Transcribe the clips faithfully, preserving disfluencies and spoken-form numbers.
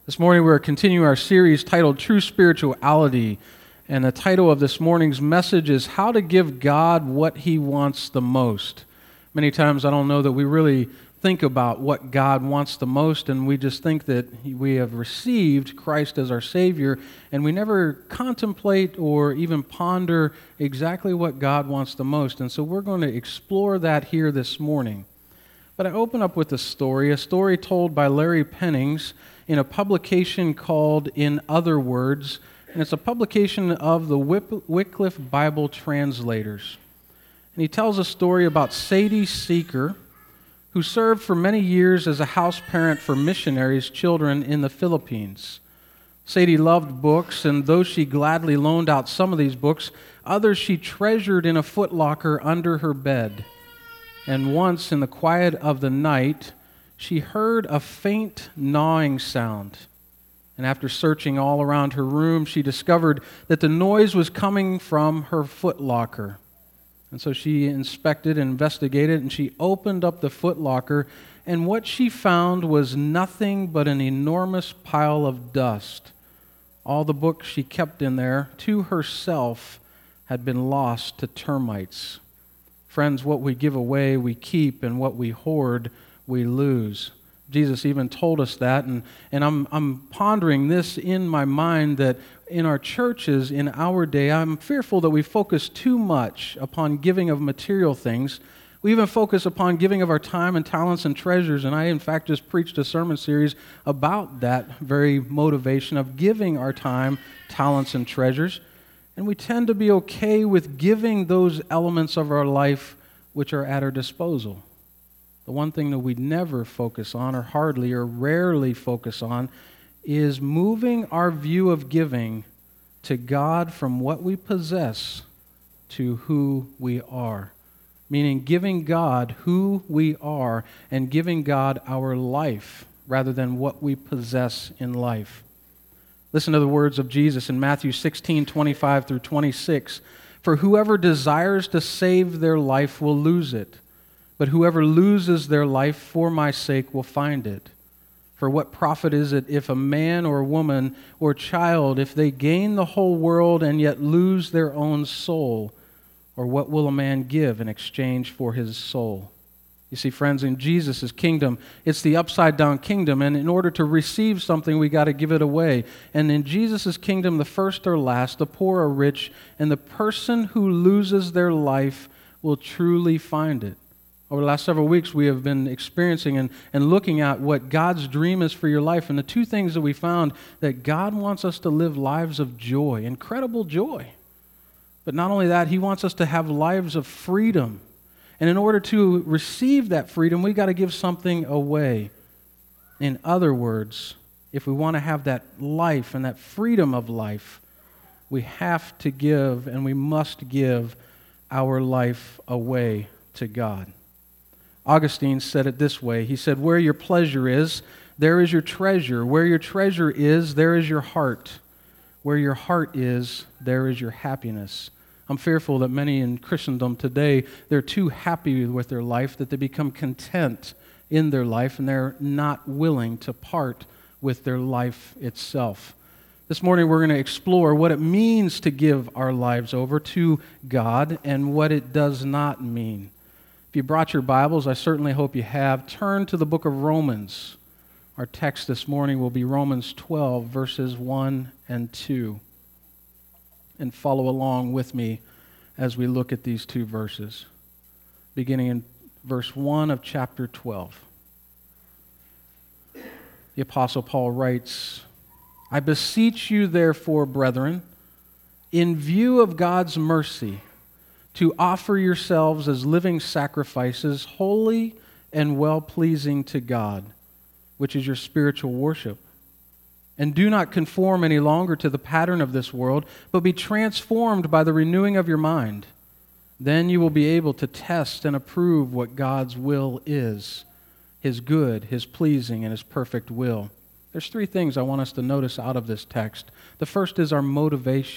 This morning we're continuing our series titled True Spirituality, and the title of this morning's message is How to Give God What He Wants the Most. Many times I don't know that we really think about what God wants the most, and we just think that we have received Christ as our Savior, and we never contemplate or even ponder exactly what God wants the most. And so we're going to explore that here this morning. But I open up with a story, a story told by Larry Pennings in a publication called In Other Words, and it's a publication of the Wycliffe Bible Translators. And he tells a story about Sadie Seeker, who served for many years as a house parent for missionaries' children in the Philippines. Sadie loved books, and though she gladly loaned out some of these books, others she treasured in a footlocker under her bed. And once, in the quiet of the night, she heard a faint gnawing sound. And after searching all around her room, she discovered that the noise was coming from her footlocker. And so she inspected and investigated, and she opened up the footlocker, and what she found was nothing but an enormous pile of dust. All the books she kept in there, to herself, had been lost to termites. Friends, what we give away, we keep, and what we hoard, we lose. Jesus even told us that, and, and I'm, I'm pondering this in my mind that in our churches, in our day, I'm fearful that we focus too much upon giving of material things. We even focus upon giving of our time and talents and treasures, and I, in fact, just preached a sermon series about that very motivation of giving our time, talents, and treasures. And we tend to be okay with giving those elements of our life which are at our disposal. The one thing that we never focus on, or hardly or rarely focus on, is moving our view of giving to God from what we possess to who we are. Meaning giving God who we are and giving God our life rather than what we possess in life. Listen to the words of Jesus in Matthew sixteen, twenty-five through twenty-six. For whoever desires to save their life will lose it, but whoever loses their life for my sake will find it. For what profit is it if a man or woman or child, if they gain the whole world and yet lose their own soul? Or what will a man give in exchange for his soul? You see, friends, in Jesus' kingdom, it's the upside-down kingdom, and in order to receive something, we got to give it away. And in Jesus' kingdom, the first are last, the poor are rich, and the person who loses their life will truly find it. Over the last several weeks, we have been experiencing and, and looking at what God's dream is for your life. And the two things that we found, that God wants us to live lives of joy, incredible joy. But not only that, He wants us to have lives of freedom. And in order to receive that freedom, we got to give something away. In other words, if we want to have that life and that freedom of life, we have to give and we must give our life away to God. Augustine said it this way. He said, where your pleasure is, there is your treasure. Where your treasure is, there is your heart. Where your heart is, there is your happiness. I'm fearful that many in Christendom today, they're too happy with their life that they become content in their life and they're not willing to part with their life itself. This morning we're going to explore what it means to give our lives over to God and what it does not mean. If you brought your Bibles, I certainly hope you have, turn to the book of Romans. Our text this morning will be Romans twelve, verses one and two. And follow along with me as we look at these two verses, beginning in verse one of chapter twelve. The Apostle Paul writes, I beseech you therefore, brethren, in view of God's mercy, to offer yourselves as living sacrifices, holy and well-pleasing to God, which is your spiritual worship. And do not conform any longer to the pattern of this world, but be transformed by the renewing of your mind. Then you will be able to test and approve what God's will is, His good, His pleasing, and His perfect will. There's three things I want us to notice out of this text. The first is our motivation.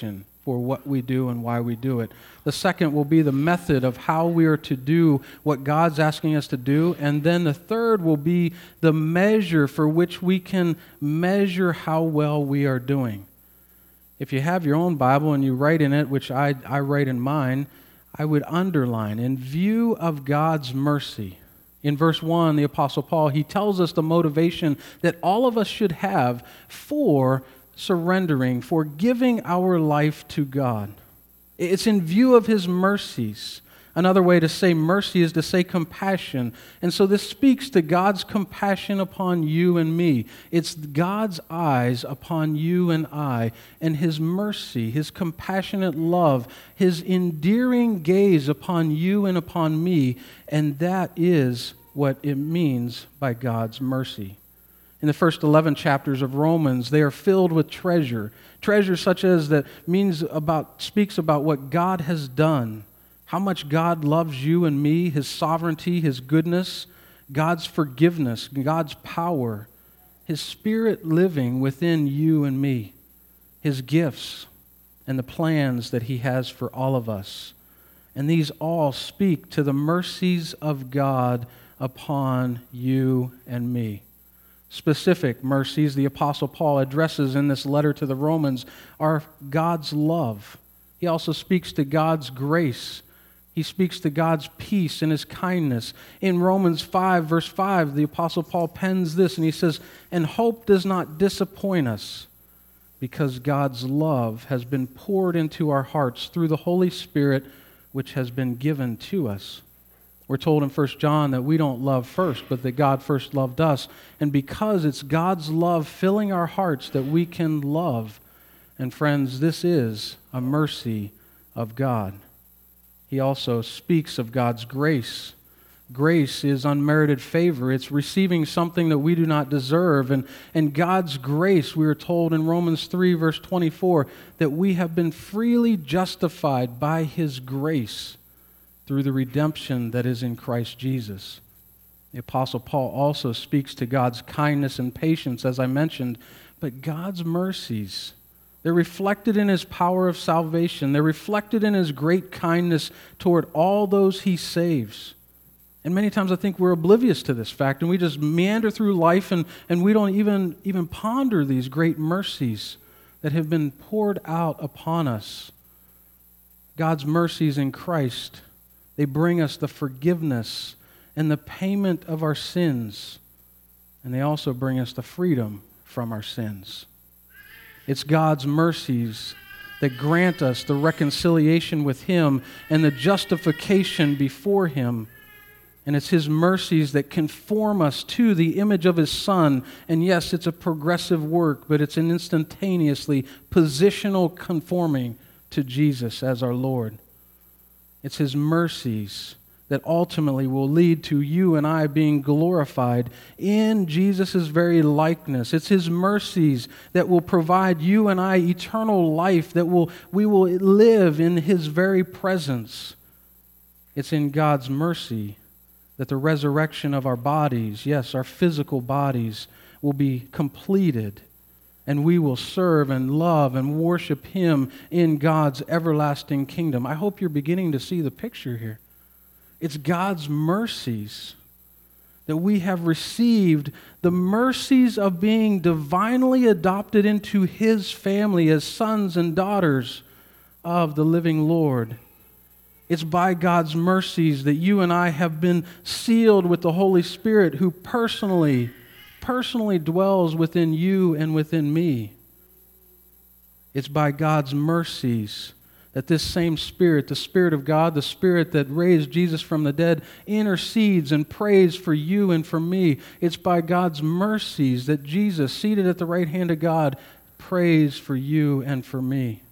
for what we do and why we do it. The second will be the method of how we are to do what God's asking us to do. And then the third will be the measure for which we can measure how well we are doing. If you have your own Bible and you write in it, which I, I write in mine, I would underline, in view of God's mercy. In verse one, the Apostle Paul, he tells us the motivation that all of us should have for surrendering, for giving our life to God. It's in view of His mercies. Another way to say mercy is to say compassion. And so this speaks to God's compassion upon you and me. It's God's eyes upon you and I, and His mercy, His compassionate love, His endearing gaze upon you and upon me, and that is what it means by God's mercy. In the first eleven chapters of Romans, they are filled with treasure. Treasure such as that means about, speaks about what God has done, how much God loves you and me, His sovereignty, His goodness, God's forgiveness, God's power, His Spirit living within you and me, His gifts, and the plans that He has for all of us. And these all speak to the mercies of God upon you and me. Specific mercies the Apostle Paul addresses in this letter to the Romans are God's love. He also speaks to God's grace. He speaks to God's peace and His kindness. In Romans five, verse five, the Apostle Paul pens this, and he says, "And hope does not disappoint us, because God's love has been poured into our hearts through the Holy Spirit, which has been given to us." We're told in First John that we don't love first, but that God first loved us. And because it's God's love filling our hearts that we can love. And friends, this is a mercy of God. He also speaks of God's grace. Grace is unmerited favor. It's receiving something that we do not deserve. And, and God's grace, we are told in Romans three, verse twenty-four, that we have been freely justified by His grace through the redemption that is in Christ Jesus. The Apostle Paul also speaks to God's kindness and patience, as I mentioned, but God's mercies, they're reflected in His power of salvation. They're reflected in His great kindness toward all those He saves. And many times I think we're oblivious to this fact, and we just meander through life, and, and we don't even, even ponder these great mercies that have been poured out upon us. God's mercies in Christ, they bring us the forgiveness and the payment of our sins, and they also bring us the freedom from our sins. It's God's mercies that grant us the reconciliation with Him and the justification before Him. And it's His mercies that conform us to the image of His Son. And yes, it's a progressive work, but it's an instantaneously positional conforming to Jesus as our Lord. It's His mercies that ultimately will lead to you and I being glorified in Jesus' very likeness. It's His mercies that will provide you and I eternal life, that will we will live in His very presence. It's in God's mercy that the resurrection of our bodies, yes, our physical bodies, will be completed, and we will serve and love and worship Him in God's everlasting kingdom. I hope you're beginning to see the picture here. It's God's mercies that we have received, the mercies of being divinely adopted into His family as sons and daughters of the living Lord. It's by God's mercies that you and I have been sealed with the Holy Spirit, who personally personally dwells within you and within me. It's by God's mercies that this same Spirit, the Spirit of God, the Spirit that raised Jesus from the dead, intercedes and prays for you and for me. It's by God's mercies that Jesus, seated at the right hand of God, prays for you and for me.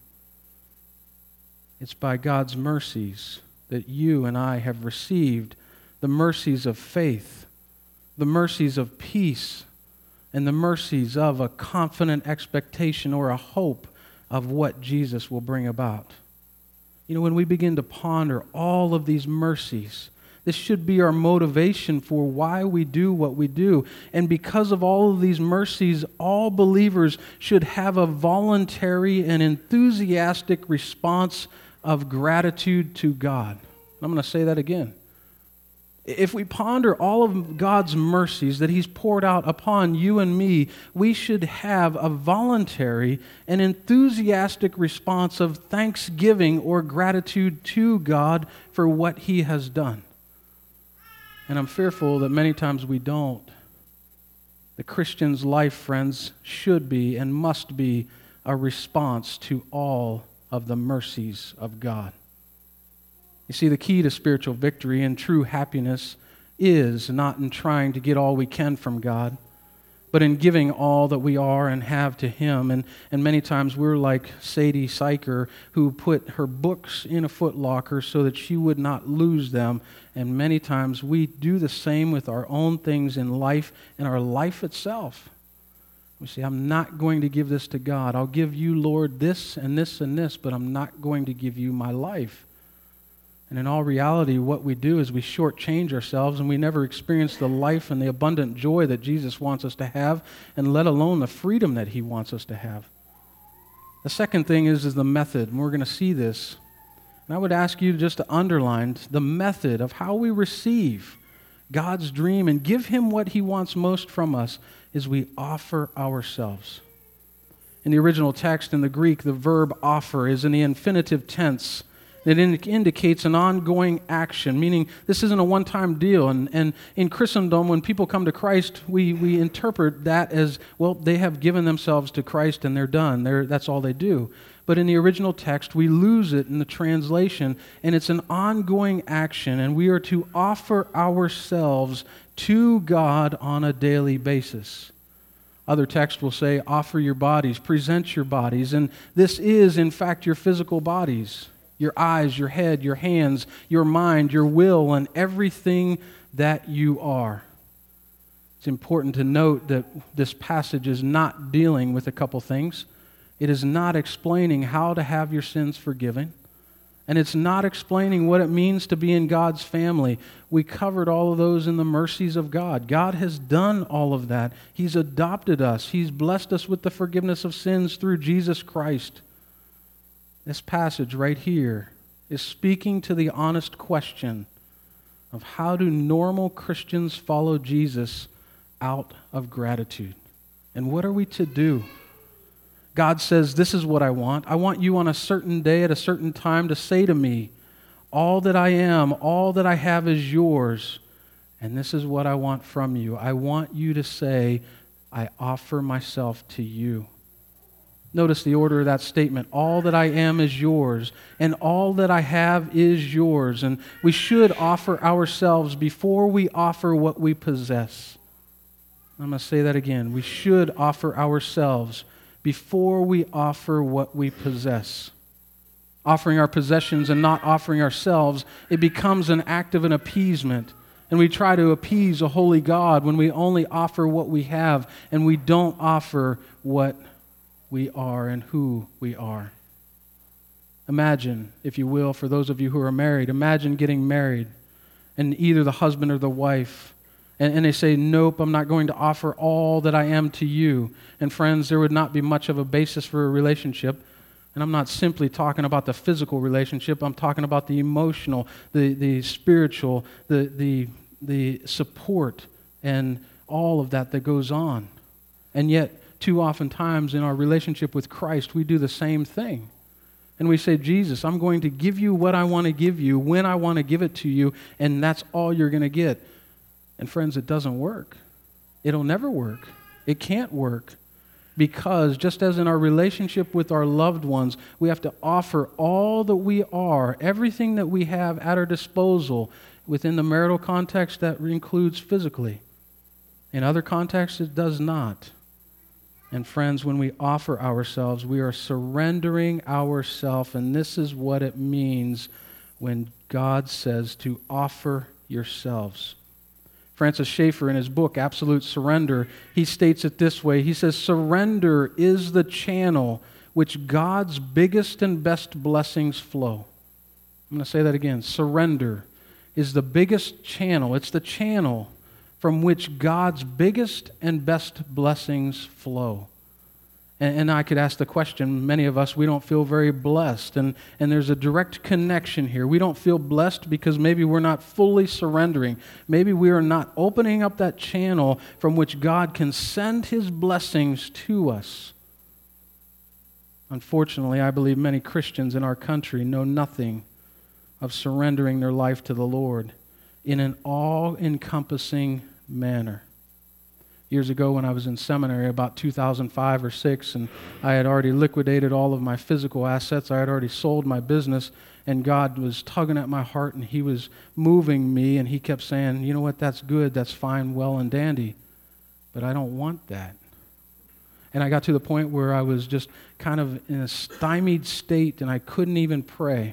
It's by God's mercies that you and I have received the mercies of faith, the mercies of peace, and the mercies of a confident expectation or a hope of what Jesus will bring about. You know, when we begin to ponder all of these mercies This should be our motivation for why we do what we do. And because of all of these mercies, all believers should have a voluntary and enthusiastic response of gratitude to God. I'm going to say that again. If we ponder all of God's mercies that He's poured out upon you and me, we should have a voluntary and enthusiastic response of thanksgiving or gratitude to God for what He has done. And I'm fearful that many times we don't. The Christian's life, friends, should be and must be a response to all of the mercies of God. You see, the key to spiritual victory and true happiness is not in trying to get all we can from God, but in giving all that we are and have to Him. And, and many times we're like Sadie Syker, who put her books in a footlocker so that she would not lose them. And many times we do the same with our own things in life and our life itself. We say, I'm not going to give this to God. I'll give you, Lord, this and this and this, but I'm not going to give you my life. And in all reality, what we do is we shortchange ourselves and we never experience the life and the abundant joy that Jesus wants us to have, and let alone the freedom that He wants us to have. The second thing is, is the method, and we're going to see this. And I would ask you just to underline the method of how we receive God's dream and give Him what He wants most from us is we offer ourselves. In the original text, in the Greek, the verb offer is in the infinitive tense. It indicates an ongoing action, meaning this isn't a one-time deal. And, and in Christendom, when people come to Christ, we, we interpret that as, well, they have given themselves to Christ and they're done. They're, that's all they do. But in the original text, we lose it in the translation, and it's an ongoing action, and we are to offer ourselves to God on a daily basis. Other texts will say, offer your bodies, present your bodies, and this is, in fact, your physical bodies. Your eyes, your head, your hands, your mind, your will, and everything that you are. It's important to note that this passage is not dealing with a couple things. It is not explaining how to have your sins forgiven. And it's not explaining what it means to be in God's family. We covered all of those in the mercies of God. God has done all of that. He's adopted us. He's blessed us with the forgiveness of sins through Jesus Christ. This passage right here is speaking to the honest question of how do normal Christians follow Jesus out of gratitude? And what are we to do? God says, this is what I want. I want you on a certain day at a certain time to say to me, all that I am, all that I have is yours, and this is what I want from you. I want you to say, I offer myself to you. Notice the order of that statement. All that I am is yours, and all that I have is yours. And we should offer ourselves before we offer what we possess. I'm going to say that again. We should offer ourselves before we offer what we possess. Offering our possessions and not offering ourselves, it becomes an act of an appeasement. And we try to appease a holy God when we only offer what we have and we don't offer what we are and who we are. Imagine, if you will, for those of you who are married, imagine getting married and either the husband or the wife, and, and they say, nope, I'm not going to offer all that I am to you. And friends, there would not be much of a basis for a relationship. And I'm not simply talking about the physical relationship, I'm talking about the emotional, the, the spiritual, the, the, the support, and all of that that goes on. And yet, too often times in our relationship with Christ, we do the same thing. And we say, Jesus, I'm going to give you what I want to give you, when I want to give it to you, and that's all you're going to get. And friends, it doesn't work. It'll never work. It can't work. Because just as in our relationship with our loved ones, we have to offer all that we are, everything that we have at our disposal. Within the marital context, that includes physically. In other contexts, it does not. And friends, when we offer ourselves, we are surrendering ourselves, and this is what it means when God says to offer yourselves. Francis Schaeffer, in his book, Absolute Surrender, he states it this way. He says, surrender is the channel which God's biggest and best blessings flow. I'm going to say that again. Surrender is the biggest channel. It's the channel from which God's biggest and best blessings flow. And, and I could ask the question, many of us, we don't feel very blessed. And, and there's a direct connection here. We don't feel blessed because maybe we're not fully surrendering. Maybe we are not opening up that channel from which God can send His blessings to us. Unfortunately, I believe many Christians in our country know nothing of surrendering their life to the Lord in an all-encompassing manner. Years ago when I was in seminary, about two thousand five or six, and I had already liquidated all of my physical assets. I had already sold my business, and God was tugging at my heart, and He was moving me, and He kept saying, you know what, that's good, that's fine, well and dandy, but I don't want that. And I got to the point where I was just kind of in a stymied state, and I couldn't even pray.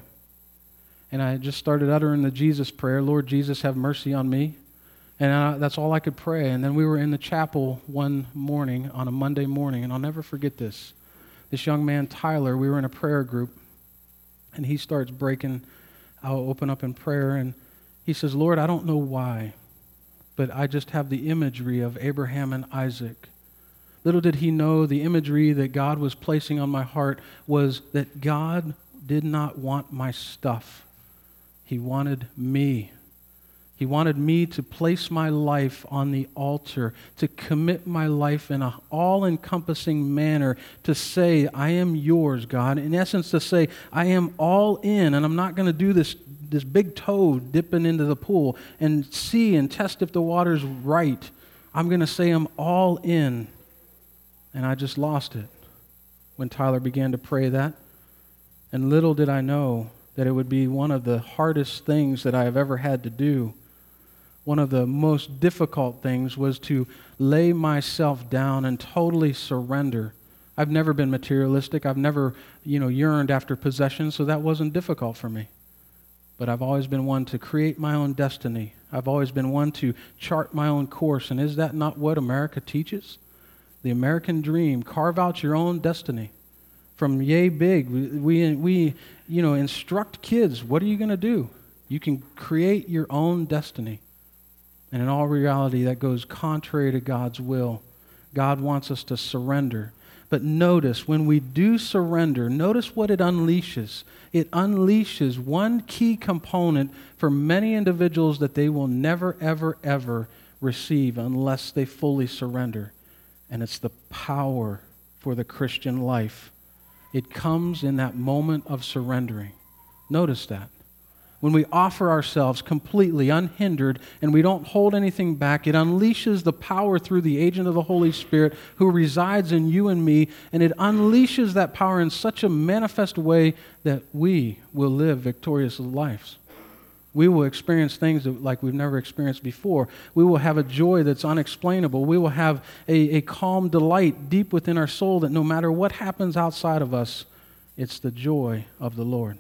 And I just started uttering the Jesus prayer, Lord Jesus, have mercy on me. And I, that's all I could pray. And then we were in the chapel one morning, on a Monday morning, and I'll never forget this. This young man, Tyler, we were in a prayer group, and he starts breaking, I'll open up in prayer, and he says, Lord, I don't know why, but I just have the imagery of Abraham and Isaac. Little did he know the imagery that God was placing on my heart was that God did not want my stuff. He wanted me. He wanted me to place my life on the altar, to commit my life in an all-encompassing manner, to say, I am yours, God. In essence, to say, I am all in, and I'm not going to do this, this big toe dipping into the pool and see and test if the water's right. I'm going to say I'm all in. And I just lost it when Tyler began to pray that. And little did I know that it would be one of the hardest things that I have ever had to do. One of the most difficult things was to lay myself down and totally surrender. I've never been materialistic. I've never, you know, yearned after possessions, so that wasn't difficult for me. But I've always been one to create my own destiny. I've always been one to chart my own course. And is that not what America teaches? The American dream, carve out your own destiny. From yay big, we, we, we you know, instruct kids, what are you going to do? You can create your own destiny. And in all reality, that goes contrary to God's will. God wants us to surrender. But notice, when we do surrender, notice what it unleashes. It unleashes one key component for many individuals that they will never, ever, ever receive unless they fully surrender. And it's the power for the Christian life. It comes in that moment of surrendering. Notice that. When we offer ourselves completely unhindered and we don't hold anything back, it unleashes the power through the agent of the Holy Spirit who resides in you and me, and it unleashes that power in such a manifest way that we will live victorious lives. We will experience things that, like we've never experienced before. We will have a joy that's unexplainable. We will have a, a calm delight deep within our soul that no matter what happens outside of us, it's the joy of the Lord.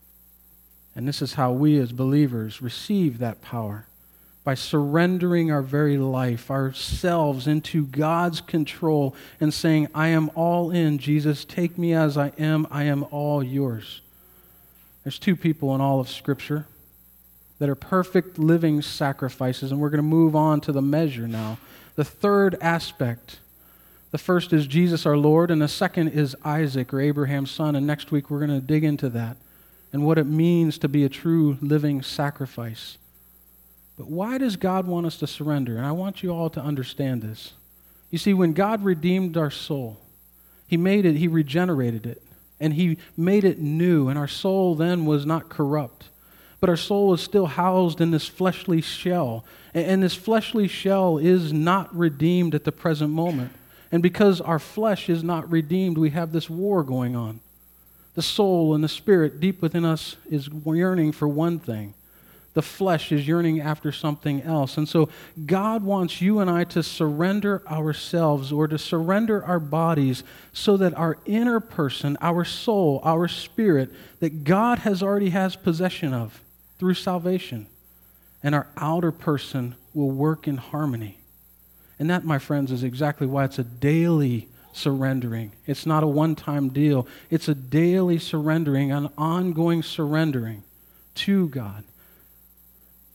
And this is how we as believers receive that power, by surrendering our very life, ourselves into God's control and saying, I am all in, Jesus, take me as I am, I am all yours. There's two people in all of Scripture that are perfect living sacrifices, and we're going to move on to the measure now. The third aspect, the first is Jesus our Lord, and the second is Isaac, or Abraham's son, and next week we're going to dig into that and what it means to be a true living sacrifice. But why does God want us to surrender? And I want you all to understand this. You see, when God redeemed our soul, He made it, He regenerated it, and He made it new, and our soul then was not corrupt. But our soul is still housed in this fleshly shell. And this fleshly shell is not redeemed at the present moment. And because our flesh is not redeemed, we have this war going on. The soul and the spirit deep within us is yearning for one thing. The flesh is yearning after something else. And so God wants you and I to surrender ourselves, or to surrender our bodies, so that our inner person, our soul, our spirit, that God has already has possession of through salvation, and our outer person will work in harmony. And that, my friends, is exactly why it's a daily surrendering. It's not a one-time deal. It's a daily surrendering, an ongoing surrendering to God.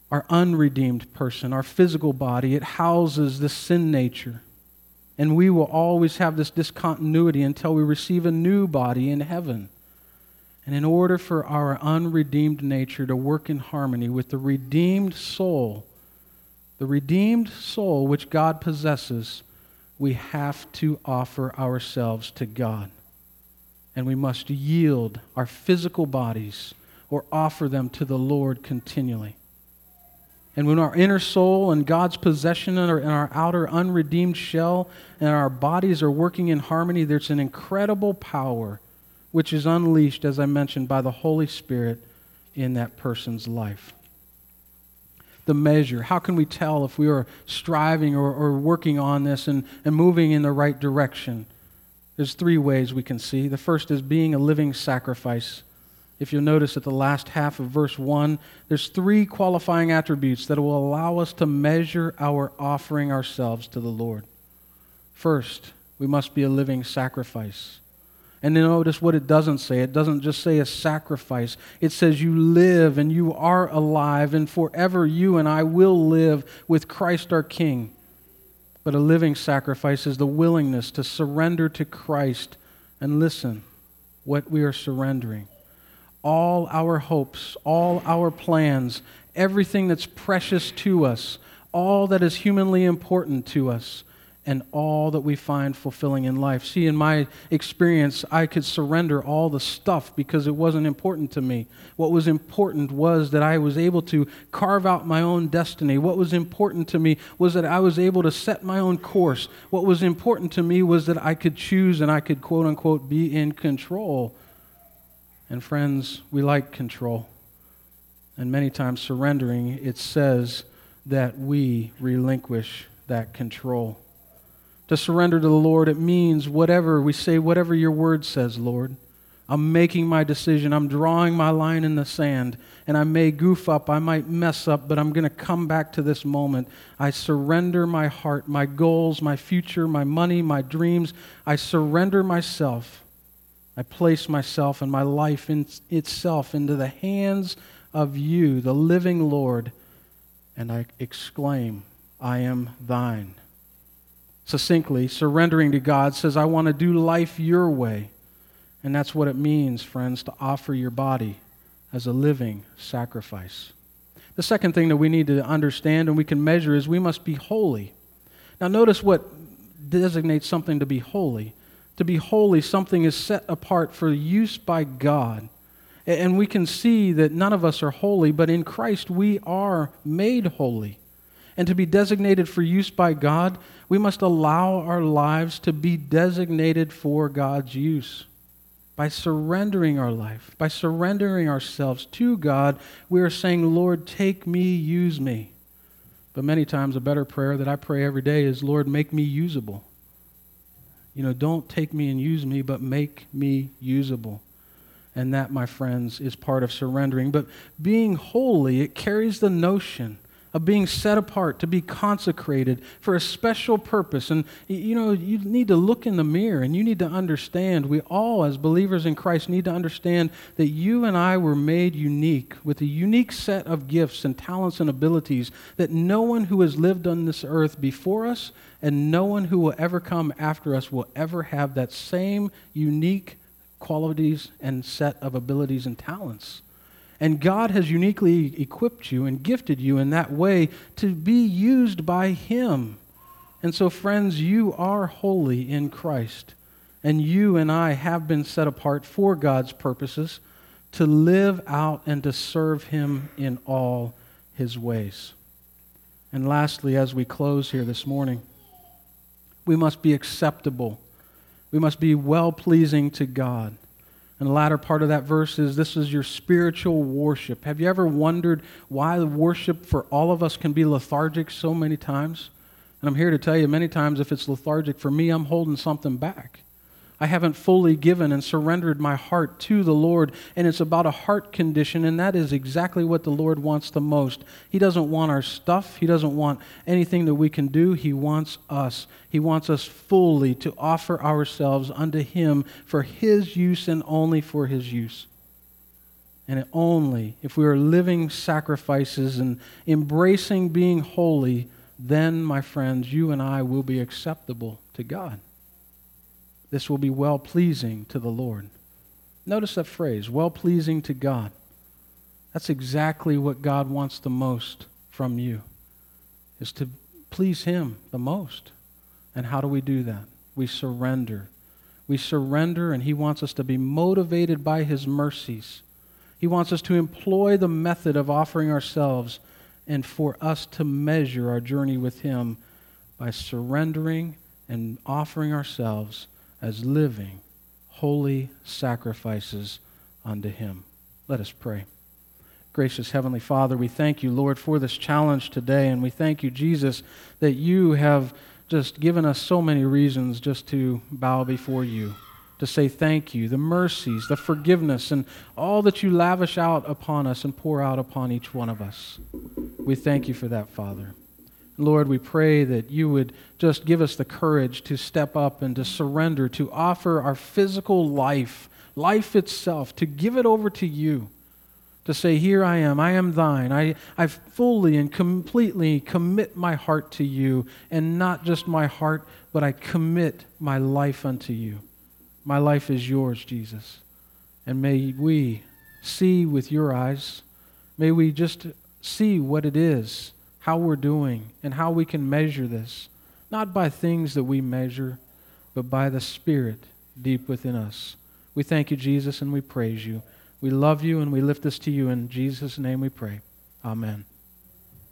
our unredeemed person, our physical body. It houses the sin nature. And we will always have this discontinuity until we receive a new body in heaven. And in order for our unredeemed nature to work in harmony with the redeemed soul, the redeemed soul which God possesses, we have to offer ourselves to God. And we must yield our physical bodies or offer them to the Lord continually. And when our inner soul and God's possession and our, and our outer unredeemed shell and our bodies are working in harmony, there's an incredible power which is unleashed, as I mentioned, by the Holy Spirit in that person's life. The measure. How can we tell if we are striving or, or working on this and, and moving in the right direction? There's three ways we can see. The first is being a living sacrifice. If you'll notice at the last half of verse one, there's three qualifying attributes that will allow us to measure our offering ourselves to the Lord. First, we must be a living sacrifice. And then notice what it doesn't say. It doesn't just say a sacrifice. It says you live and you are alive, and forever you and I will live with Christ our King. But a living sacrifice is the willingness to surrender to Christ. And listen, what we are surrendering. All our hopes, all our plans, everything that's precious to us, all that is humanly important to us, and all that we find fulfilling in life. See, in my experience, I could surrender all the stuff because it wasn't important to me. What was important was that I was able to carve out my own destiny. What was important to me was that I was able to set my own course. What was important to me was that I could choose and I could, quote unquote, be in control. And friends, we like control. And many times surrendering, it says that we relinquish that control. To surrender to the Lord, it means whatever, we say whatever your word says, Lord. I'm making my decision. I'm drawing my line in the sand. And I may goof up, I might mess up, but I'm going to come back to this moment. I surrender my heart, my goals, my future, my money, my dreams. I surrender myself. I place myself and my life in itself into the hands of you, the living Lord, and I exclaim, I am thine. Succinctly, surrendering to God says, I want to do life your way. And that's what it means, friends, to offer your body as a living sacrifice. The second thing that we need to understand and we can measure is we must be holy. Now notice what designates something to be holy. To be holy, something is set apart for use by God. And we can see that none of us are holy, but in Christ we are made holy. And to be designated for use by God, we must allow our lives to be designated for God's use. By surrendering our life, by surrendering ourselves to God, we are saying, Lord, take me, use me. But many times a better prayer that I pray every day is, Lord, make me usable. You know, don't take me and use me, but make me usable. And that, my friends, is part of surrendering. But being holy, it carries the notion of being set apart, to be consecrated for a special purpose. And, you know, you need to look in the mirror and you need to understand, we all as believers in Christ need to understand that you and I were made unique with a unique set of gifts and talents and abilities that no one who has lived on this earth before us and no one who will ever come after us will ever have that same unique qualities and set of abilities and talents. And God has uniquely equipped you and gifted you in that way to be used by Him. And so, friends, you are holy in Christ. And you and I have been set apart for God's purposes to live out and to serve Him in all His ways. And lastly, as we close here this morning, we must be acceptable. We must be well-pleasing to God. And the latter part of that verse is, this is your spiritual worship. Have you ever wondered why the worship for all of us can be lethargic so many times? And I'm here to tell you, many times if it's lethargic for me, I'm holding something back. I haven't fully given and surrendered my heart to the Lord, and it's about a heart condition, and that is exactly what the Lord wants the most. He doesn't want our stuff. He doesn't want anything that we can do. He wants us. He wants us fully to offer ourselves unto Him for His use and only for His use. And only if we are living sacrifices and embracing being holy, then, my friends, you and I will be acceptable to God. This will be well-pleasing to the Lord. Notice that phrase, well-pleasing to God. That's exactly what God wants the most from you, is to please Him the most. And how do we do that? We surrender. We surrender, and He wants us to be motivated by His mercies. He wants us to employ the method of offering ourselves and for us to measure our journey with Him by surrendering and offering ourselves as living, holy sacrifices unto Him. Let us pray. Gracious Heavenly Father, we thank you, Lord, for this challenge today, and we thank you, Jesus, that you have just given us so many reasons just to bow before you, to say thank you, the mercies, the forgiveness, and all that you lavish out upon us and pour out upon each one of us. We thank you for that, Father. Lord, we pray that you would just give us the courage to step up and to surrender, to offer our physical life, life itself, to give it over to you, to say, here I am, I am thine. I, I fully and completely commit my heart to you, and not just my heart, but I commit my life unto you. My life is yours, Jesus. And may we see with your eyes, may we just see what it is, how we're doing, and how we can measure this, not by things that we measure, but by the Spirit deep within us. We thank you, Jesus, and we praise you. We love you, and we lift this to you. In Jesus' name we pray. Amen.